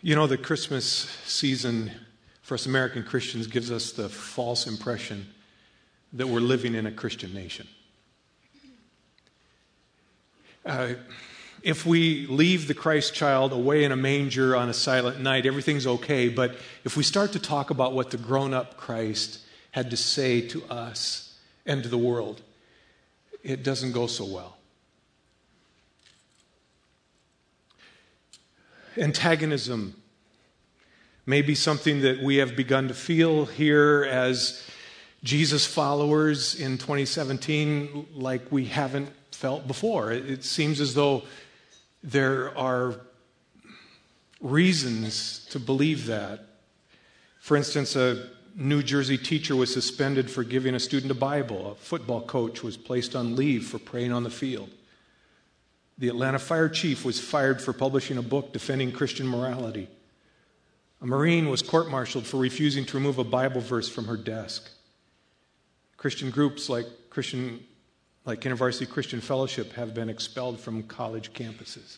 You know, the Christmas season for us American Christians gives us the false impression that we're living in a Christian nation. If we leave the Christ child away in a manger on a silent night, everything's okay. But if we start to talk about what the grown-up Christ had to say to us and to the world, it doesn't go so well. Antagonism may be something that we have begun to feel here as Jesus followers in 2017 like we haven't felt before. It seems as though there are reasons to believe that. For instance, a New Jersey teacher was suspended for giving a student a Bible. A football coach was placed on leave for praying on the field. The Atlanta fire chief was fired for publishing a book defending Christian morality. A Marine was court-martialed for refusing to remove a Bible verse from her desk. Christian groups like InterVarsity Christian Fellowship have been expelled from college campuses.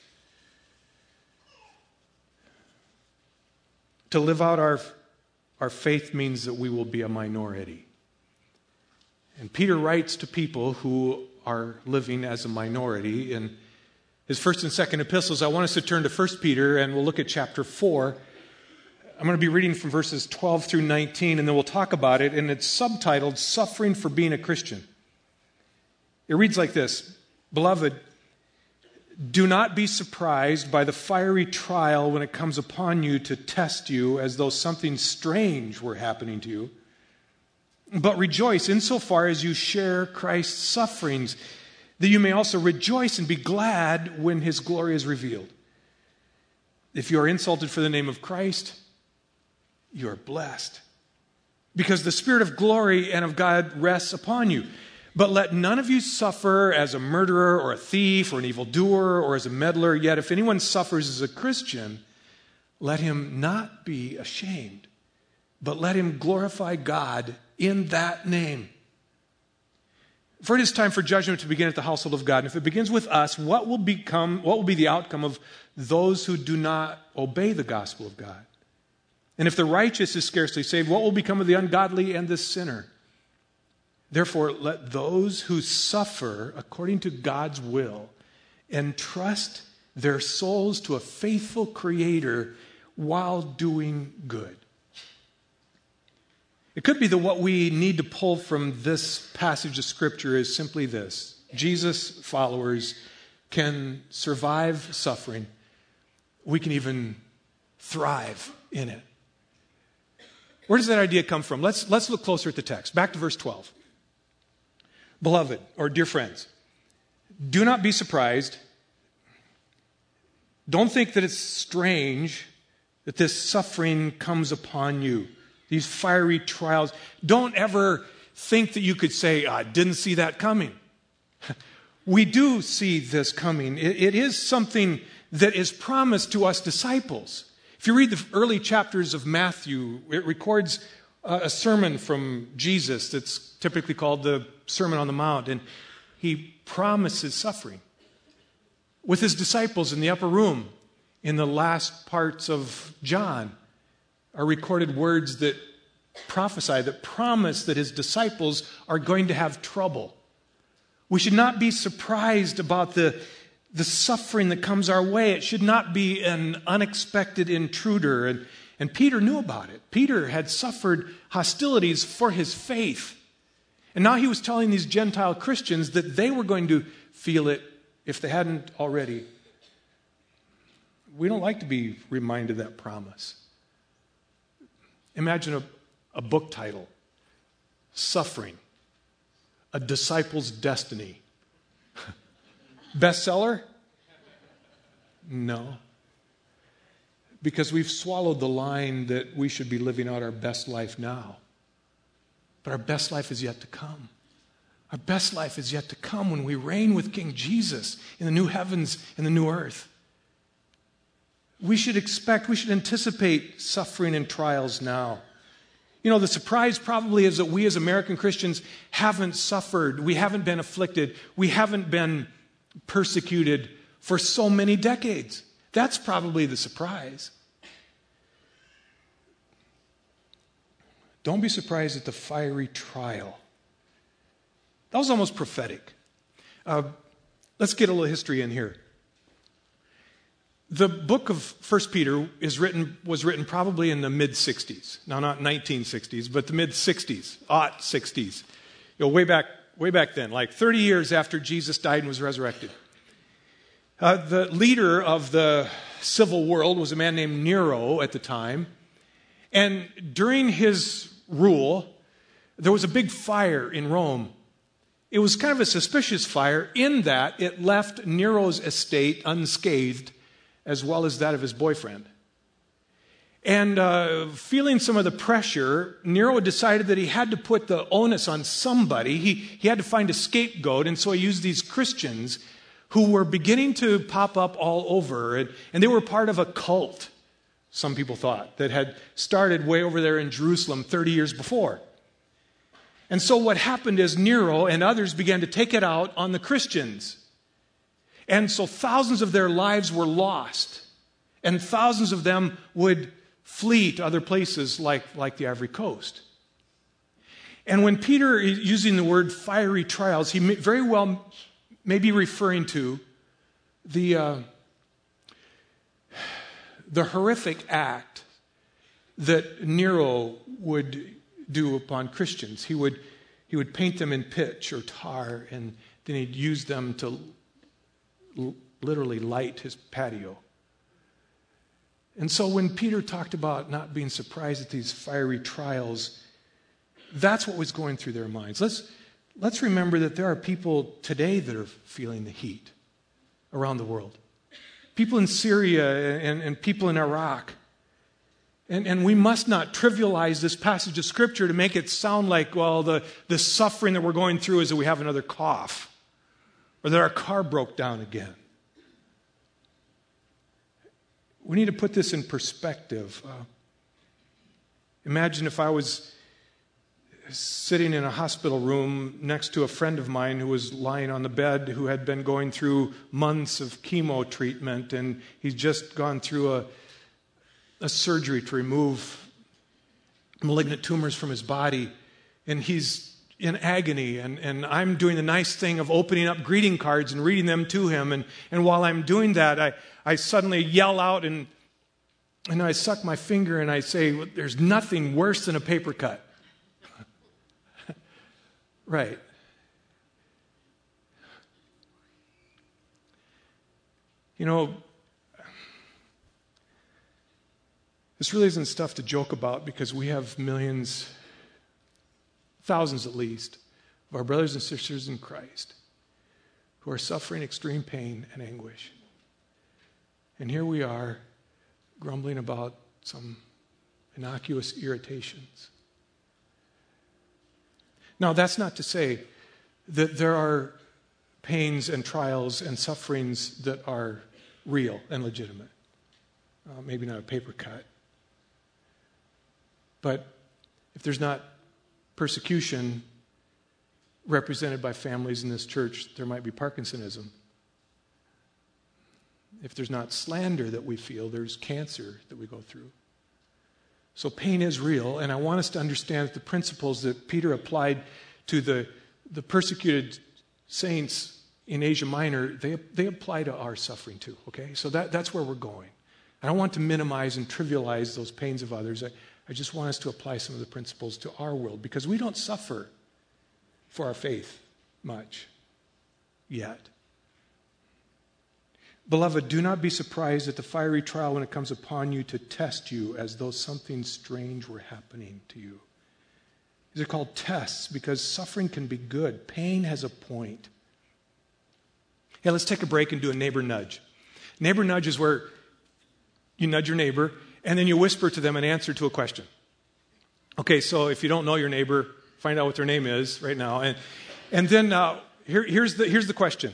To live out our faith means that we will be a minority. And Peter writes to people who are living as a minority. In his first and second epistles, I want us to turn to 1 Peter, and we'll look at chapter 4. I'm going to be reading from verses 12 through 19, and then we'll talk about it, and it's subtitled, Suffering for Being a Christian. It reads like this: Beloved, do not be surprised by the fiery trial when it comes upon you to test you as though something strange were happening to you. But rejoice insofar as you share Christ's sufferings, that you may also rejoice and be glad when his glory is revealed. If you are insulted for the name of Christ, you are blessed, because the Spirit of glory and of God rests upon you. But let none of you suffer as a murderer or a thief or an evildoer or as a meddler. Yet if anyone suffers as a Christian, let him not be ashamed, but let him glorify God in that name. For it is time for judgment to begin at the household of God. And if it begins with us, what will be the outcome of those who do not obey the gospel of God? And if the righteous is scarcely saved, what will become of the ungodly and the sinner? Therefore, let those who suffer according to God's will entrust their souls to a faithful Creator while doing good. It could be that what we need to pull from this passage of Scripture is simply this: Jesus followers can survive suffering. We can even thrive in it. Where does that idea come from? Let's look closer at the text. Back to verse 12. Beloved, or dear friends, do not be surprised. Don't think that it's strange that this suffering comes upon you, these fiery trials. Don't ever think that you could say, I didn't see that coming. We do see this coming. It is something that is promised to us disciples. If you read the early chapters of Matthew, it records a sermon from Jesus that's typically called the Sermon on the Mount, and he promises suffering with his disciples in the upper room. In the last parts of John are recorded words that prophesy, that promise that his disciples are going to have trouble. We should not be surprised about the suffering that comes our way. It should not be an unexpected intruder. And Peter knew about it. Peter had suffered hostilities for his faith. And now he was telling these Gentile Christians that they were going to feel it if they hadn't already. We don't like to be reminded of that promise. Imagine a book title: Suffering, A Disciple's Destiny. Bestseller? No. Because we've swallowed the line that we should be living out our best life now. But our best life is yet to come. Our best life is yet to come when we reign with King Jesus in the new heavens and the new earth. We should anticipate suffering and trials now. You know, the surprise probably is that we as American Christians haven't suffered, we haven't been afflicted, we haven't been persecuted for so many decades. That's probably the surprise. Don't be surprised at the fiery trial. That was almost prophetic. Let's get a little history in here. The book of 1 Peter was written probably in the mid-60s. Now, not 1960s, but the mid-60s, aught 60s. Way back then, like 30 years after Jesus died and was resurrected. The leader of the civil world was a man named Nero at the time. And during his rule, there was a big fire in Rome. It was kind of a suspicious fire in that it left Nero's estate unscathed, as well as that of his boyfriend. And feeling some of the pressure, Nero decided that he had to put the onus on somebody. He had to find a scapegoat, and so he used these Christians who were beginning to pop up all over, and they were part of a cult, some people thought, that had started way over there in Jerusalem 30 years before. And so what happened is Nero and others began to take it out on the Christians. And so thousands of their lives were lost. And thousands of them would flee to other places like the Ivory Coast. And when Peter is using the word fiery trials, he very well may be referring to the horrific act that Nero would do upon Christians. He would paint them in pitch or tar, and then he'd use them to literally light his patio. And so when Peter talked about not being surprised at these fiery trials, that's what was going through their minds. Let's remember that there are people today that are feeling the heat around the world. People in Syria and people in Iraq. And we must not trivialize this passage of Scripture to make it sound like, well, the suffering that we're going through is that we have another cough or that our car broke down again. We need to put this in perspective. Imagine if I was sitting in a hospital room next to a friend of mine who was lying on the bed, who had been going through months of chemo treatment, and he's just gone through a surgery to remove malignant tumors from his body, and he's in agony, and I'm doing the nice thing of opening up greeting cards and reading them to him, and while I'm doing that, I suddenly yell out and I suck my finger and I say, there's nothing worse than a paper cut. Right. You know, this really isn't stuff to joke about, because we have millions, thousands at least, of our brothers and sisters in Christ who are suffering extreme pain and anguish. And here we are grumbling about some innocuous irritations. Now, that's not to say that there are pains and trials and sufferings that are real and legitimate. Maybe not a paper cut. But if there's not persecution represented by families in this church, there might be Parkinsonism. If there's not slander that we feel, there's cancer that we go through. So pain is real, and I want us to understand that the principles that Peter applied to the persecuted saints in Asia Minor, they apply to our suffering too, okay? So that's where we're going. I don't want to minimize and trivialize those pains of others. I just want us to apply some of the principles to our world, because we don't suffer for our faith much yet. Beloved, do not be surprised at the fiery trial when it comes upon you to test you as though something strange were happening to you. These are called tests because suffering can be good. Pain has a point. Hey, let's take a break and do a neighbor nudge. Neighbor nudge is where you nudge your neighbor and then you whisper to them an answer to a question. Okay, so if you don't know your neighbor, find out what their name is right now. And then here's the question.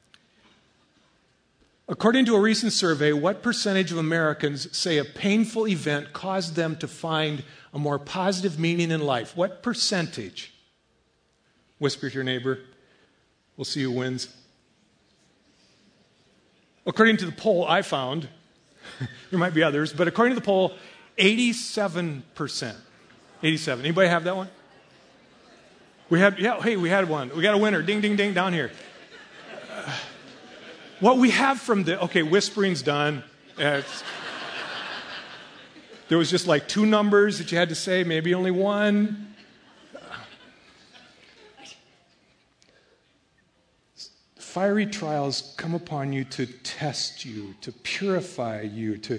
According to a recent survey, what percentage of Americans say a painful event caused them to find a more positive meaning in life? What percentage? Whisper to your neighbor. We'll see who wins. According to the poll I found, there might be others, but according to the poll, 87%. 87. Anybody have that one? We had one. We got a winner. Ding, ding, ding, down here. What we have from whispering's done. There was just like 2 numbers that you had to say, maybe only one. Fiery trials come upon you to test you, to purify you, to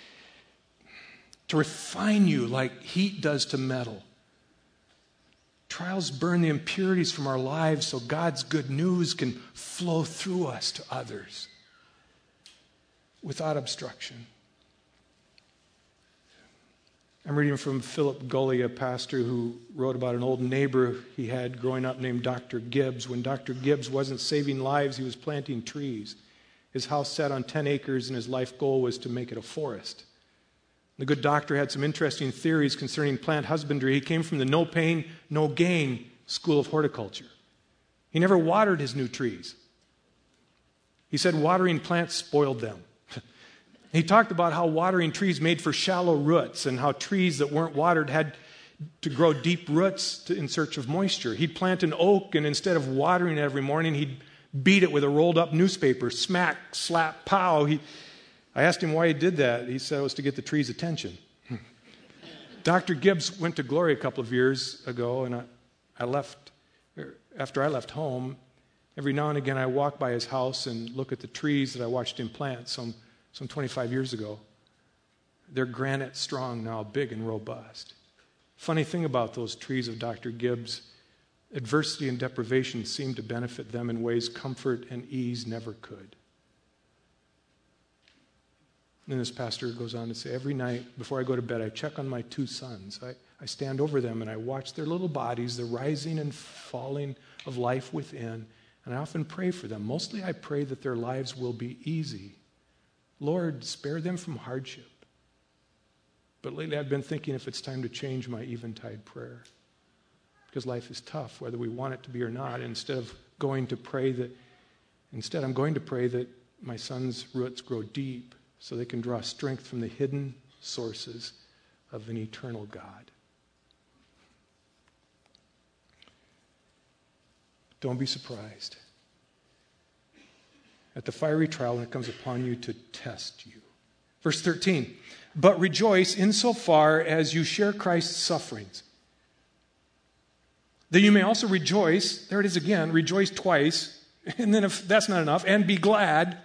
refine you like heat does to metal. Trials burn the impurities from our lives so God's good news can flow through us to others without obstruction. I'm reading from Philip Gulley, a pastor who wrote about an old neighbor he had growing up named Dr. Gibbs. When Dr. Gibbs wasn't saving lives, he was planting trees. His house sat on 10 acres, and his life goal was to make it a forest. The good doctor had some interesting theories concerning plant husbandry. He came from the no pain, no gain school of horticulture. He never watered his new trees. He said watering plants spoiled them. He talked about how watering trees made for shallow roots and how trees that weren't watered had to grow deep roots in search of moisture. He'd plant an oak, and instead of watering it every morning, he'd beat it with a rolled up newspaper. Smack, slap, pow. I asked him why he did that. He said it was to get the tree's attention. Dr. Gibbs went to Glory a couple of years ago, and after I left home, every now and again I walk by his house and look at the trees that I watched him plant some 25 years ago. They're granite strong now, big and robust. Funny thing about those trees of Dr. Gibbs, adversity and deprivation seem to benefit them in ways comfort and ease never could. And this pastor goes on to say, every night before I go to bed, I check on my 2 sons. I stand over them and I watch their little bodies, the rising and falling of life within, and I often pray for them. Mostly I pray that their lives will be easy. Lord, spare them from hardship. But lately I've been thinking if it's time to change my eventide prayer. Because life is tough, whether we want it to be or not. Instead I'm going to pray that my sons' roots grow deep so they can draw strength from the hidden sources of an eternal God. Don't be surprised at the fiery trial when it comes upon you to test you. Verse 13, but rejoice insofar as you share Christ's sufferings, that you may also rejoice, there it is again, rejoice twice, and then if that's not enough, and be glad.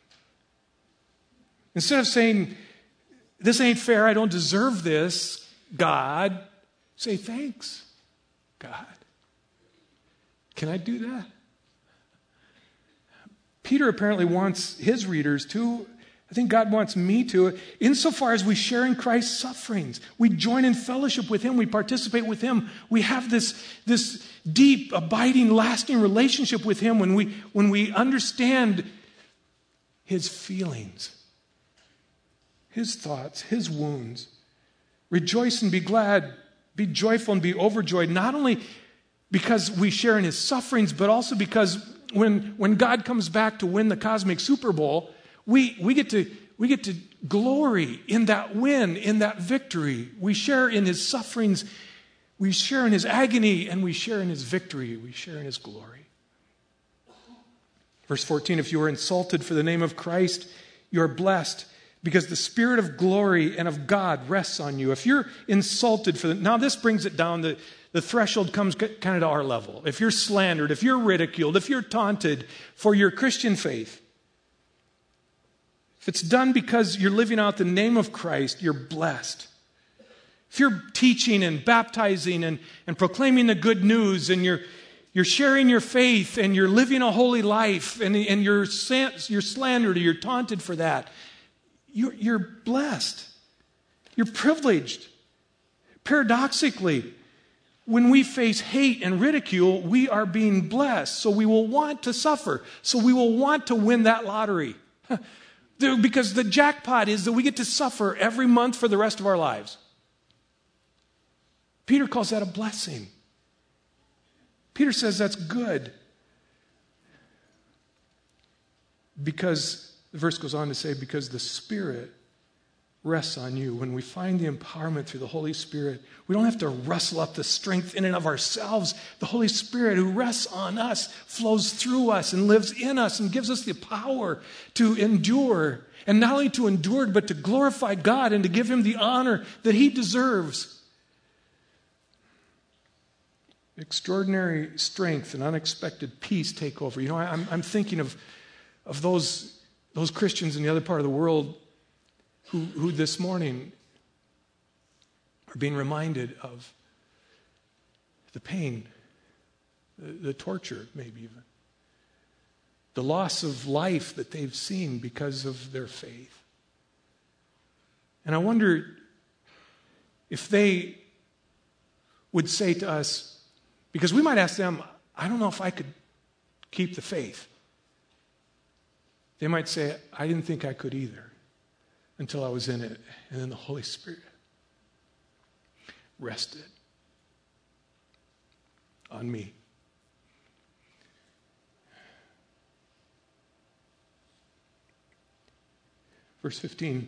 Instead of saying, this ain't fair, I don't deserve this, God, say thanks, God. Can I do that? Peter apparently wants his readers to. I think God wants me to. Insofar as we share in Christ's sufferings, we join in fellowship with Him, we participate with Him. We have this deep, abiding, lasting relationship with Him when we understand His feelings, His thoughts, His wounds. Rejoice and be glad, be joyful and be overjoyed, not only because we share in His sufferings, but also because when God comes back to win the cosmic Super Bowl, we get to glory in that win, in that victory. We share in His sufferings, we share in His agony, and we share in His victory. We share in His glory. Verse 14, if you are insulted for the name of Christ, you are blessed, because the Spirit of glory and of God rests on you. If you're insulted now this brings it down, the threshold comes kind of to our level. If you're slandered, if you're ridiculed, if you're taunted for your Christian faith, if it's done because you're living out the name of Christ, you're blessed. If you're teaching and baptizing and proclaiming the good news and you're sharing your faith and you're living a holy life and you're slandered or you're taunted for that, you're blessed. You're privileged. Paradoxically, when we face hate and ridicule, we are being blessed. So we will want to suffer. So we will want to win that lottery. Because the jackpot is that we get to suffer every month for the rest of our lives. Peter calls that a blessing. Peter says that's good. Because, the verse goes on to say, because the Spirit rests on you, when we find the empowerment through the Holy Spirit, we don't have to rustle up the strength in and of ourselves. The Holy Spirit who rests on us flows through us and lives in us and gives us the power to endure. And not only to endure, but to glorify God and to give Him the honor that He deserves. Extraordinary strength and unexpected peace take over. You know, I'm thinking of those Christians in the other part of the world who this morning are being reminded of the pain, the torture, maybe even, the loss of life that they've seen because of their faith. And I wonder if they would say to us, because we might ask them, I don't know if I could keep the faith. They might say, I didn't think I could either until I was in it. And then the Holy Spirit rested on me. Verse 15.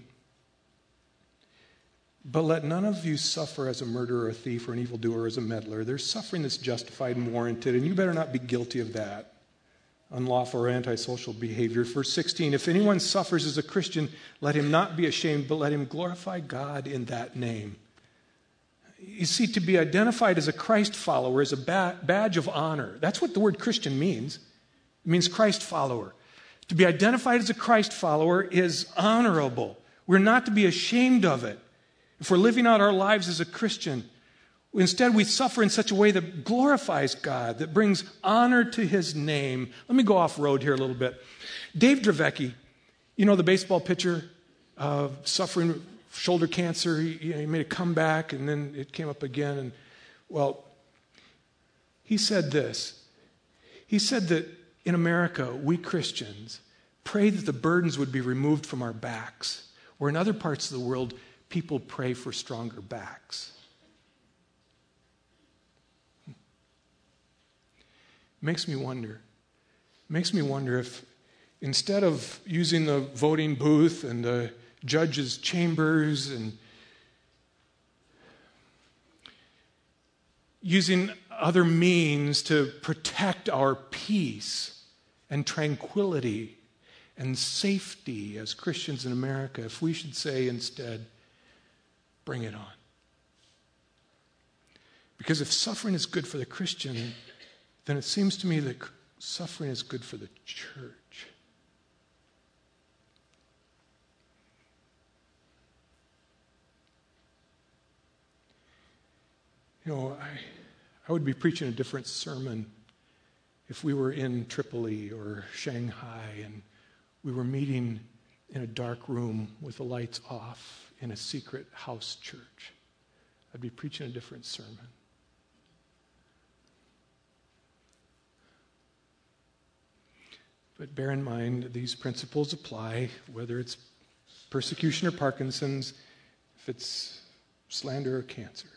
But let none of you suffer as a murderer, a thief, or an evildoer, or as a meddler. There's suffering that's justified and warranted, and you better not be guilty of that. Unlawful or antisocial behavior. Verse 16, if anyone suffers as a Christian, let him not be ashamed, but let him glorify God in that name. You see, to be identified as a Christ follower is a badge of honor. That's what the word Christian means. It means Christ follower. To be identified as a Christ follower is honorable. We're not to be ashamed of it. If we're living out our lives as a Christian, instead, we suffer in such a way that glorifies God, that brings honor to His name. Let me go off road here a little bit. Dave Dravecky, you know the baseball pitcher, suffering shoulder cancer. He made a comeback, and then it came up again. And well, he said this. He said that in America, we Christians pray that the burdens would be removed from our backs, where in other parts of the world, people pray for stronger backs. Makes me wonder if instead of using the voting booth and the judges' chambers and using other means to protect our peace and tranquility and safety as Christians in America, if we should say instead, bring it on. Because if suffering is good for the Christian, then it seems to me that suffering is good for the church. You know, I would be preaching a different sermon if we were in Tripoli or Shanghai and we were meeting in a dark room with the lights off in a secret house church. I'd be preaching a different sermon. But bear in mind, these principles apply whether it's persecution or Parkinson's, if it's slander or cancer.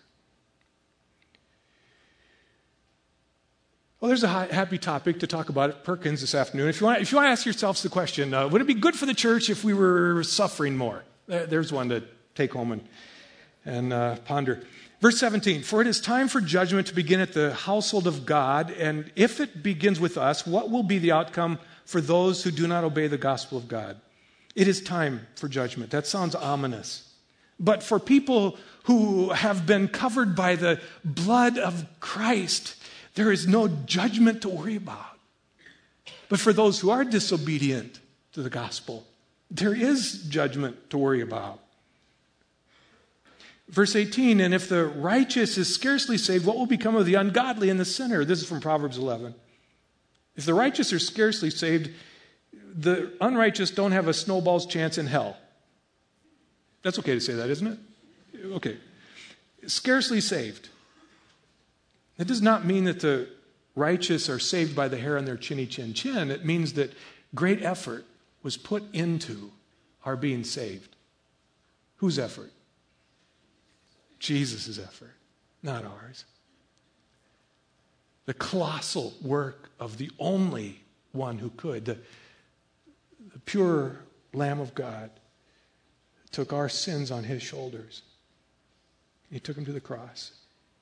Well, there's a happy topic to talk about at Perkins this afternoon. If you want to ask yourselves the question, would it be good for the church if we were suffering more? There's one to take home and ponder. Verse 17, for it is time for judgment to begin at the household of God, and if it begins with us, what will be the outcome for those who do not obey the gospel of God? It is time for judgment. That sounds ominous. But for people who have been covered by the blood of Christ, there is no judgment to worry about. But for those who are disobedient to the gospel, there is judgment to worry about. Verse 18, and if the righteous is scarcely saved, what will become of the ungodly and the sinner? This is from Proverbs 11. If the righteous are scarcely saved, the unrighteous don't have a snowball's chance in hell. That's okay to say that, isn't it? Okay. Scarcely saved. It does not mean that the righteous are saved by the hair on their chinny chin chin. It means that great effort was put into our being saved. Whose effort? Jesus' effort, not ours. The colossal work of the only one who could, the pure Lamb of God, took our sins on his shoulders. He took them to the cross.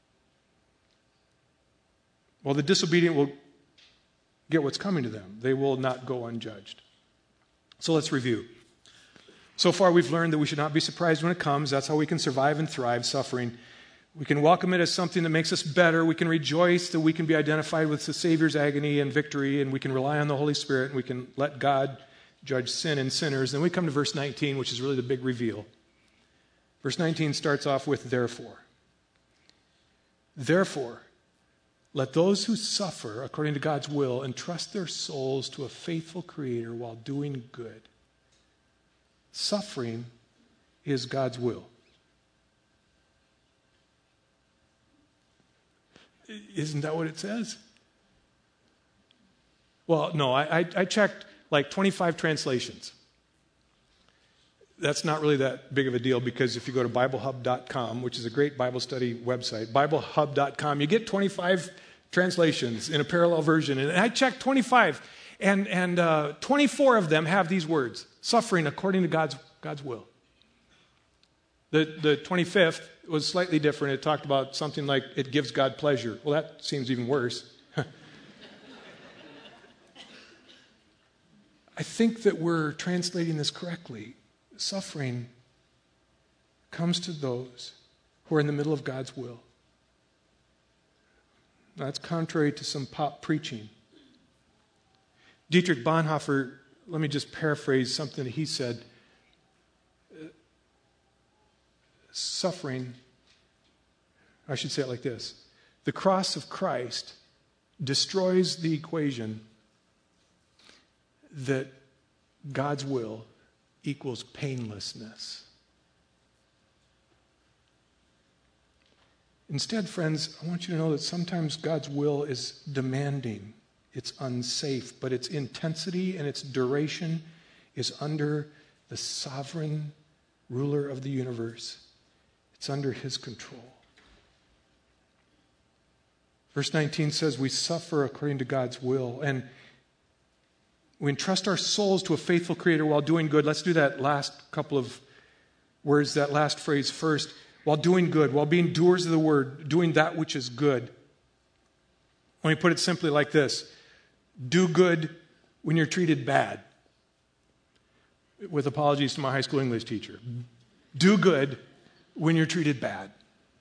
Well, the disobedient will get what's coming to them. They will not go unjudged. So let's review. So far, we've learned that we should not be surprised when it comes. That's how we can survive and thrive suffering. We can welcome it as something that makes us better. We can rejoice that we can be identified with the Savior's agony and victory, and we can rely on the Holy Spirit, and we can let God judge sin and sinners. Then we come to verse 19, which is really the big reveal. Verse 19 starts off with therefore. Therefore, let those who suffer according to God's will entrust their souls to a faithful Creator while doing good. Suffering is God's will. Isn't that what it says? Well, no, I checked like 25 translations. That's not really that big of a deal because if you go to BibleHub.com, which is a great Bible study website, BibleHub.com, you get 25 translations in a parallel version. And I checked 25, and 24 of them have these words, suffering according to God's will. The 25th was slightly different. It talked about something like it gives God pleasure. Well, that seems even worse. I think that we're translating this correctly. Suffering comes to those who are in the middle of God's will. That's contrary to some pop preaching. Dietrich Bonhoeffer, let me just paraphrase something that he said. Suffering, I should say it like this. The cross of Christ destroys the equation that God's will equals painlessness. Instead, friends, I want you to know that sometimes God's will is demanding. It's unsafe, but its intensity and its duration is under the sovereign ruler of the universe. It's under his control. Verse 19 says we suffer according to God's will, and we entrust our souls to a faithful Creator while doing good. Let's do that last couple of words, that last phrase first. While doing good, while being doers of the word, doing that which is good. Let me put it simply like this. Do good when you're treated bad. With apologies to my high school English teacher. Do good when you're treated bad.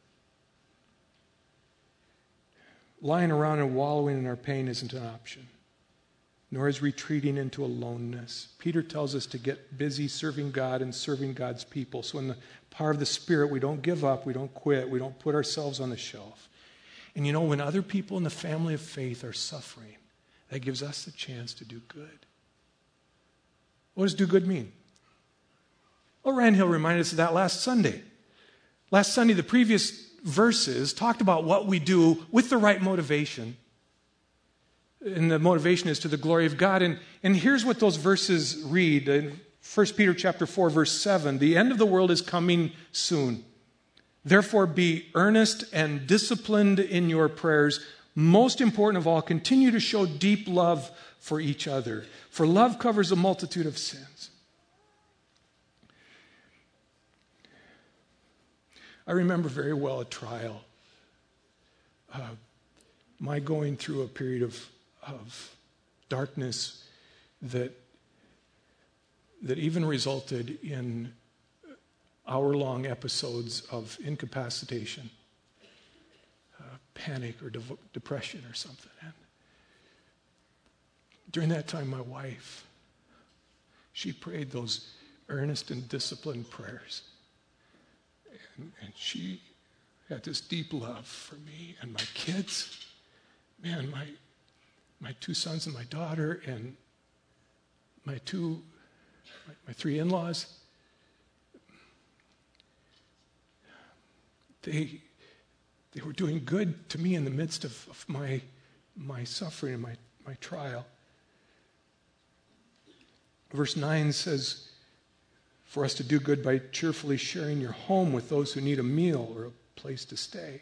Lying around and wallowing in our pain isn't an option, nor is retreating into aloneness. Peter tells us to get busy serving God and serving God's people. So in the power of the Spirit, we don't give up, we don't quit, we don't put ourselves on the shelf. And you know, when other people in the family of faith are suffering, that gives us the chance to do good. What does do good mean? Well, Rand Hill reminded us of that last Sunday. Last Sunday, the previous verses talked about what we do with the right motivation. And the motivation is to the glory of God. And here's what those verses read. In 1 Peter chapter 4, verse 7, the end of the world is coming soon. Therefore, be earnest and disciplined in your prayers. Most important of all, continue to show deep love for each other. For love covers a multitude of sins. I remember very well a trial. My going through a period of darkness that even resulted in hour-long episodes of incapacitation, panic or depression or something. And during that time, my wife, she prayed those earnest and disciplined prayers. And she had this deep love for me and my kids. Man, my two sons and my daughter and my three in-laws. They were doing good to me in the midst of my suffering and my trial. Verse 9 says, for us to do good by cheerfully sharing your home with those who need a meal or a place to stay.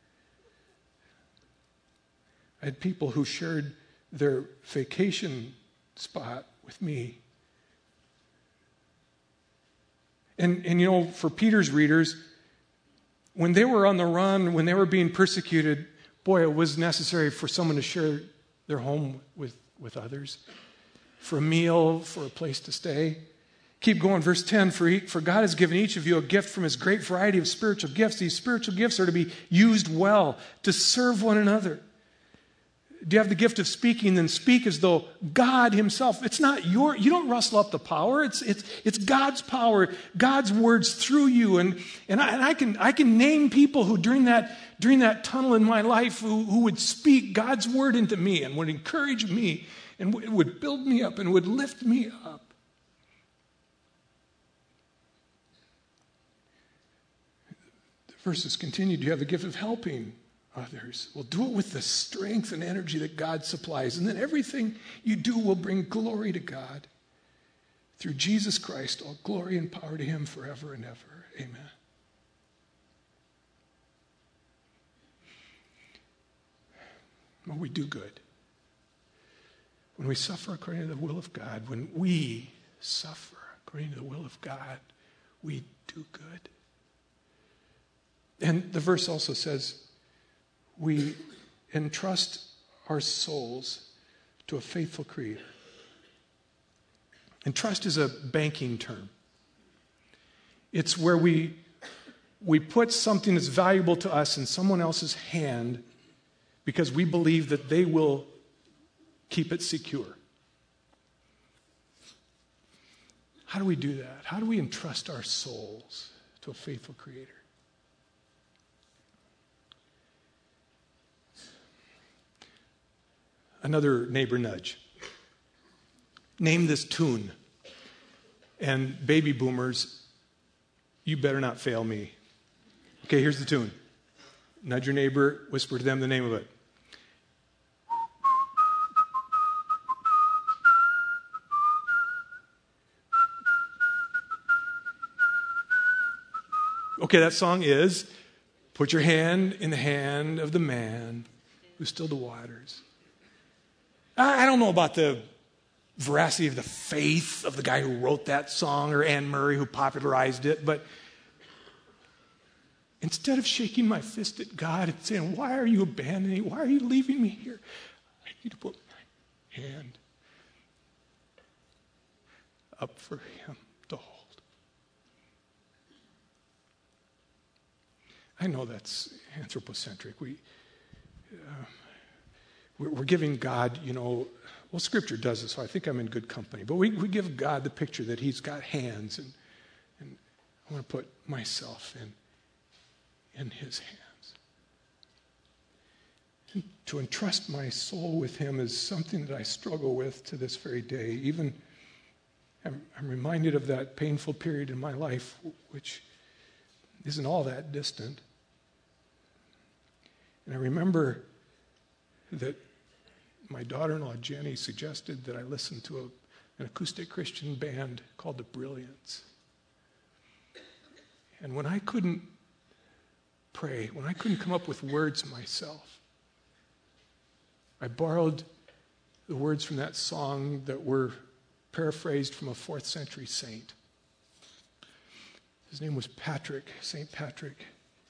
I had people who shared their vacation spot with me. And for Peter's readers, when they were on the run, when they were being persecuted, boy, it was necessary for someone to share their home with others, for a meal, for a place to stay. Keep going, verse 10, for God has given each of you a gift from his great variety of spiritual gifts. These spiritual gifts are to be used well, to serve one another. Do you have the gift of speaking? Then speak as though God himself, it's not you don't rustle up the power. It's God's power, God's words through you. And I can name people who during that tunnel in my life who would speak God's word into me and would encourage me and would build me up and would lift me up. The verses continue. Do you have the gift of helping others? Well, do it with the strength and energy that God supplies. And then everything you do will bring glory to God. Through Jesus Christ, all glory and power to him forever and ever. Amen. When we do good, when we suffer according to the will of God, when we suffer according to the will of God, we do good. And the verse also says, we entrust our souls to a faithful Creator. And trust is a banking term. It's where we put something that's valuable to us in someone else's hand because we believe that they will keep it secure. How do we do that? How do we entrust our souls to a faithful Creator? Another neighbor nudge. Name this tune. And baby boomers, you better not fail me. Okay, here's the tune. Nudge your neighbor, whisper to them the name of it. Okay, that song is, put your hand in the hand of the man who stilled the waters. I don't know about the veracity of the faith of the guy who wrote that song or Anne Murray who popularized it, but instead of shaking my fist at God and saying, why are you abandoning me? Why are you leaving me here? I need to put my hand up for him to hold. I know that's anthropocentric. We're giving God, well, Scripture does it, so I think I'm in good company. But we give God the picture that he's got hands, and I want to put myself in his hands. And to entrust my soul with him is something that I struggle with to this very day. Even I'm reminded of that painful period in my life, which isn't all that distant. And I remember that my daughter-in-law, Jenny, suggested that I listen to an acoustic Christian band called The Brilliance. And when I couldn't pray, when I couldn't come up with words myself, I borrowed the words from that song that were paraphrased from a 4th century saint. His name was Patrick, St. Patrick.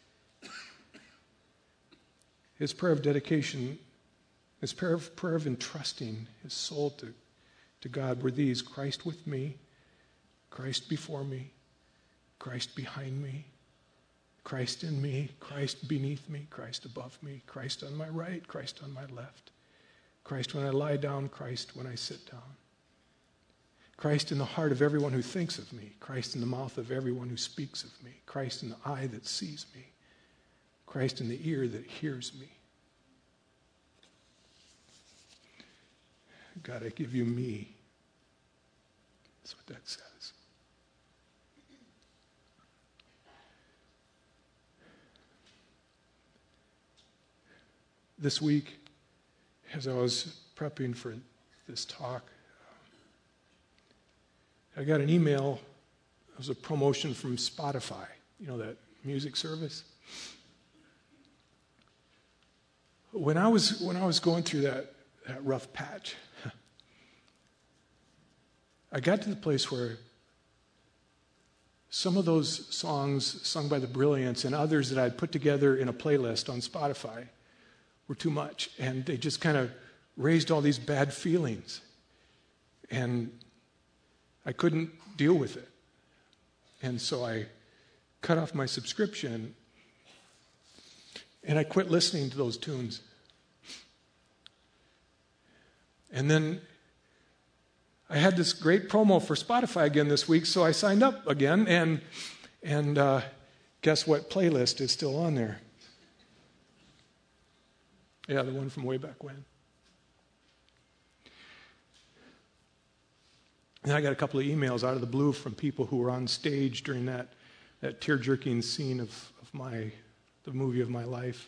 His prayer of dedication, his prayer of entrusting his soul to God were these: Christ with me, Christ before me, Christ behind me, Christ in me, Christ beneath me, Christ above me, Christ on my right, Christ on my left, Christ when I lie down, Christ when I sit down, Christ in the heart of everyone who thinks of me, Christ in the mouth of everyone who speaks of me, Christ in the eye that sees me, Christ in the ear that hears me. God, I give you me. That's what that says. This week, as I was prepping for this talk, I got an email. It was a promotion from Spotify, that music service. When I was going through that rough patch, I got to the place where some of those songs sung by the Brilliants and others that I'd put together in a playlist on Spotify were too much. And they just kind of raised all these bad feelings. And I couldn't deal with it. And so I cut off my subscription and I quit listening to those tunes. And then I had this great promo for Spotify again this week, so I signed up again, and guess what playlist is still on there? Yeah, the one from way back when. And I got a couple of emails out of the blue from people who were on stage during that tear-jerking scene of the movie of my life.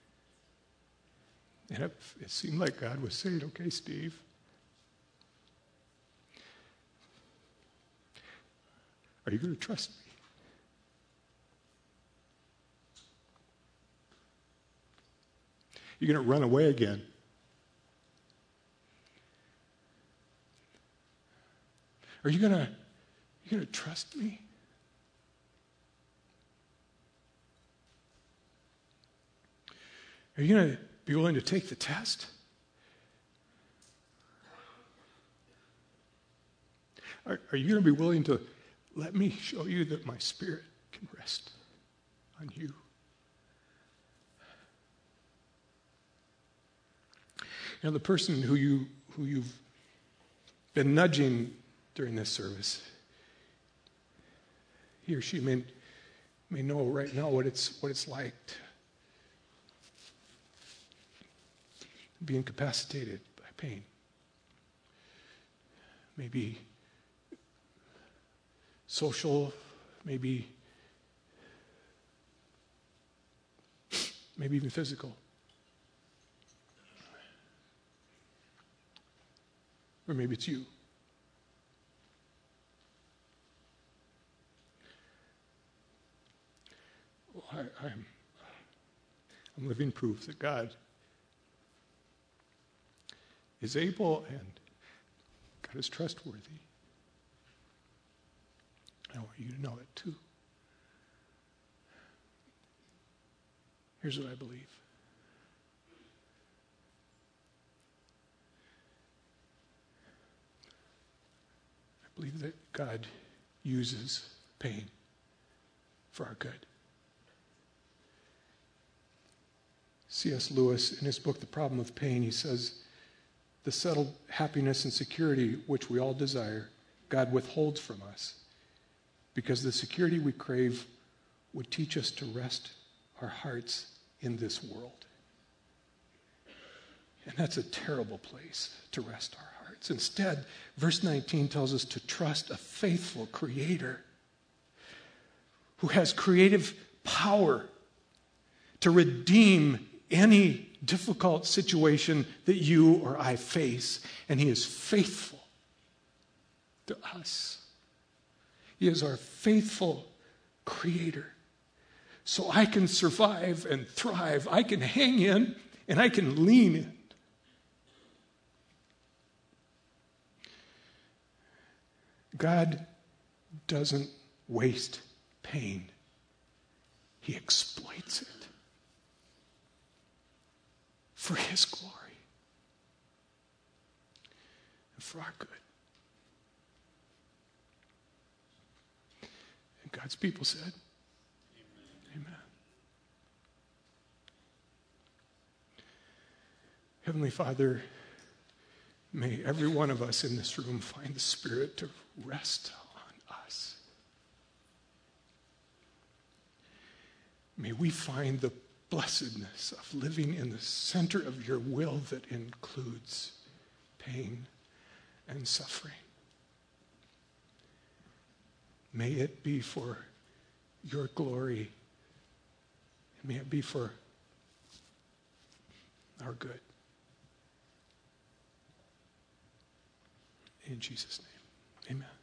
And it seemed like God was saying, okay, Steve, are you going to trust me? You're going to run away again. Are you going to trust me? Are you going to be willing to take the test? Are you going to be willing to let me show you that my Spirit can rest on you? You know, the person who you've been nudging during this service, he or she may know right now what it's like to be incapacitated by pain. Maybe social, maybe even physical. Or maybe it's you. Well, I'm living proof that God is able and God is trustworthy. I want you to know it too. Here's what I believe. I believe that God uses pain for our good. C.S. Lewis, in his book, The Problem of Pain, he says, the settled happiness and security which we all desire, God withholds from us, because the security we crave would teach us to rest our hearts in this world. And that's a terrible place to rest our hearts. Instead, verse 19 tells us to trust a faithful Creator who has creative power to redeem any difficult situation that you or I face. And He is faithful to us. He is our faithful Creator. So I can survive and thrive. I can hang in and I can lean in. God doesn't waste pain. He exploits it for His glory and for our good. And God's people said, Amen. Heavenly Father, may every one of us in this room find the Spirit to rest on us. May we find the blessedness of living in the center of your will that includes pain and suffering. May it be for your glory. May it be for our good. In Jesus' name, amen.